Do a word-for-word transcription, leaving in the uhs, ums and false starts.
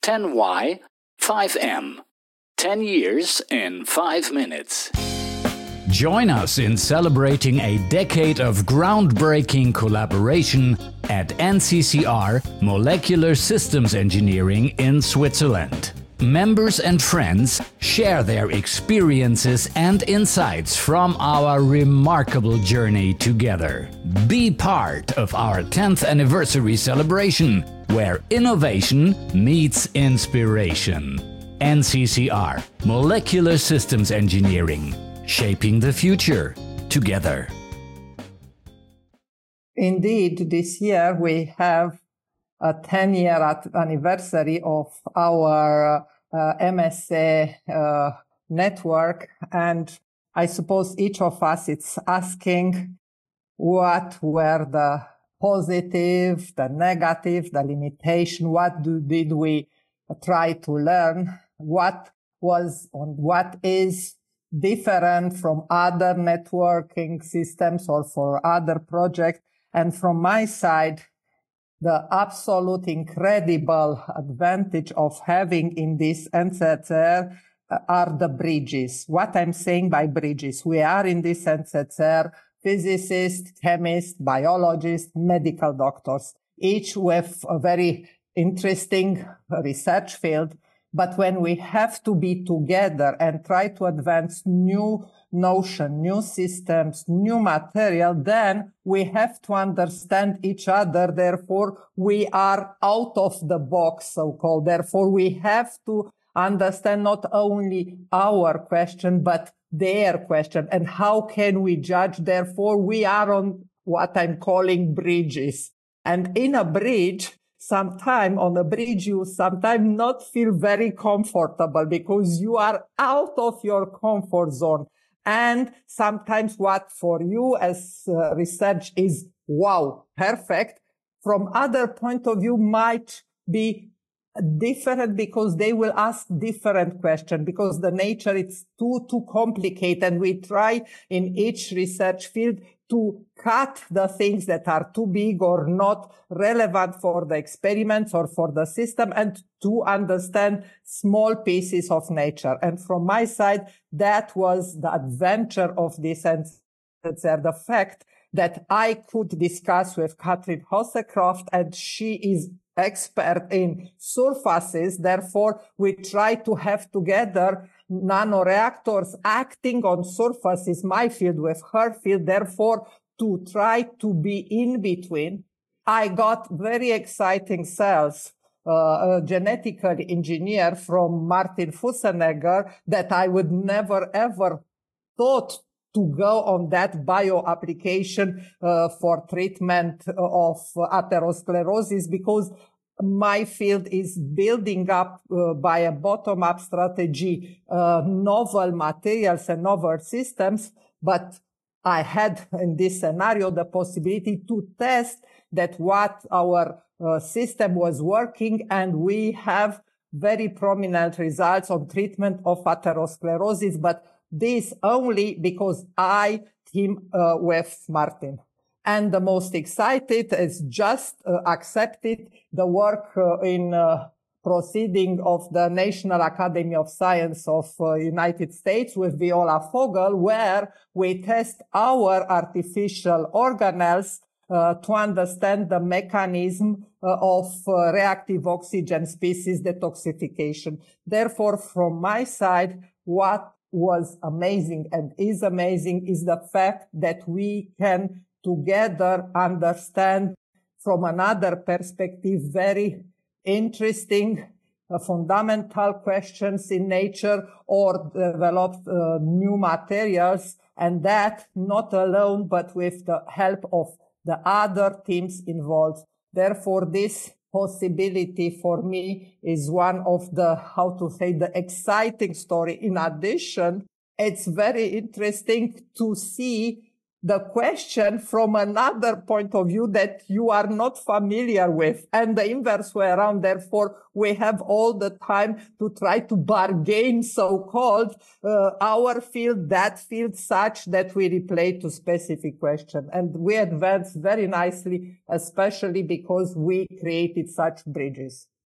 ten Y, five M. ten years in five minutes. Join us in celebrating a decade of groundbreaking collaboration at N C C R Molecular Systems Engineering in Switzerland. Members and friends share their experiences and insights from our remarkable journey together. Be part of our tenth anniversary celebration, where innovation meets inspiration. N C C R Molecular Systems Engineering, shaping the future together. Indeed, this year we have a ten-year anniversary of our uh, M S A uh, network, and I suppose each of us is asking what were the positive, the negative, the limitation, what do, did we try to learn, what was and what is different from other networking systems or for other projects. And from my side, the absolute incredible advantage of having in this N C C R are the bridges. What I'm saying by bridges, we are in this N C C R physicists, chemists, biologists, medical doctors, each with a very interesting research field. But when we have to be together and try to advance new notion, new systems, new material, then we have to understand each other. Therefore, we are out of the box, so-called. Therefore, we have to understand not only our question, but their question. And how can we judge? Therefore, we are on what I'm calling bridges. And in a bridge, sometime on a bridge, you sometimes not feel very comfortable because you are out of your comfort zone. And sometimes what for you as uh, research is, wow, perfect, from other point of view might be different because they will ask different question because the nature it's too, too complicated. And we try in each research field to cut the things that are too big or not relevant for the experiments or for the system and to understand small pieces of nature. And from my side, that was the adventure of this and the fact that I could discuss with Katrin Hosecroft, and she is expert in surfaces. Therefore, we try to have together nanoreactors acting on surfaces, my field with her field, therefore, to try to be in between. I got very exciting cells, uh, a genetically engineered from Martin Fussenegger that I would never ever thought to go on that bio application uh, for treatment of atherosclerosis because my field is building up uh, by a bottom-up strategy, uh, novel materials and novel systems. But I had in this scenario the possibility to test that what our uh, system was working, and we have very prominent results on treatment of atherosclerosis, but this only because I team uh, with Martin. And the most excited is just uh, accepted the work uh, in uh, proceeding of the National Academy of Science of uh, United States with Viola Fogel, where we test our artificial organelles uh, to understand the mechanism uh, of uh, reactive oxygen species detoxification. Therefore, from my side, what was amazing and is amazing is the fact that we can together understand from another perspective very interesting uh, fundamental questions in nature or develop uh, new materials, and that not alone but with the help of the other teams involved. Therefore, this possibility for me is one of the, how to say, the exciting story. In addition, it's very interesting to see the question from another point of view that you are not familiar with, and the inverse way around. Therefore, we have all the time to try to bargain, so-called, uh, our field, that field, such that we replay to specific question. And we advance very nicely, especially because we created such bridges.